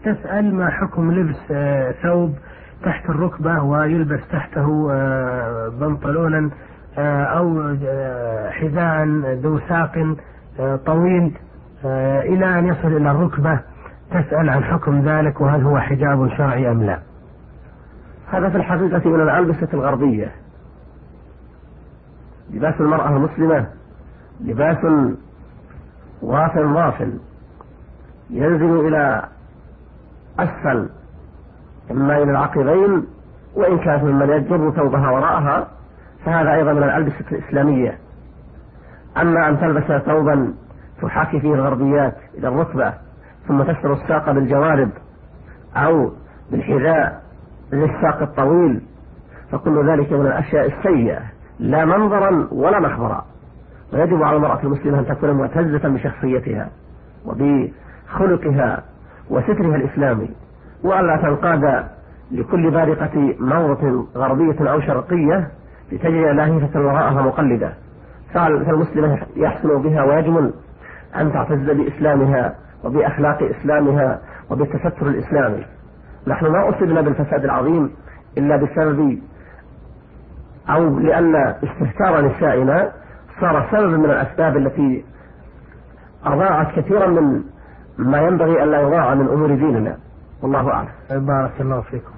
تسأل ما حكم لبس ثوب تحت الركبة ويلبس تحته بنطلونا أو حذاء ذو ساق طويل إلى أن يصل إلى الركبة. تسأل عن حكم ذلك وهل هو حجاب شرعي أم لا؟ هذا في الحقيقة من الألبسة الغربية. لباس المرأة المسلمة لباس واف ينزل إلى أسفل إما إلى العقبين، وإن كانت ممن يجر ثوبها وراءها فهذا أيضا من الألبسة الإسلامية. أما أن تلبس ثوبا تحاكي فيه الغربيات إلى الركبة ثم تشتر الساق بالجوارب أو بالحذاء للساق الطويل فكل ذلك من الأشياء السيئة لا منظرا ولا مخبرا. ويجب على المرأة المسلمة أن تكون معتزة بشخصيتها وبخلقها وسترها الإسلامي، وألا تنقاد لكل بارقة موضة غربية أو شرقية لتجري لاهفة وراءها مقلدة. فالمسلمة يحسن بها ويجمل أن تعتز بإسلامها وبأخلاق إسلامها وبالتستر الإسلامي. نحن ما أصبنا بالفساد العظيم إلا بسبب أو لأن استهتار نسائنا صار سبب من الأسباب التي أضاعت كثيرا من ما ينبغي أن لا يضاع من أمور ديننا. والله أعلم. بارك الله فيكم.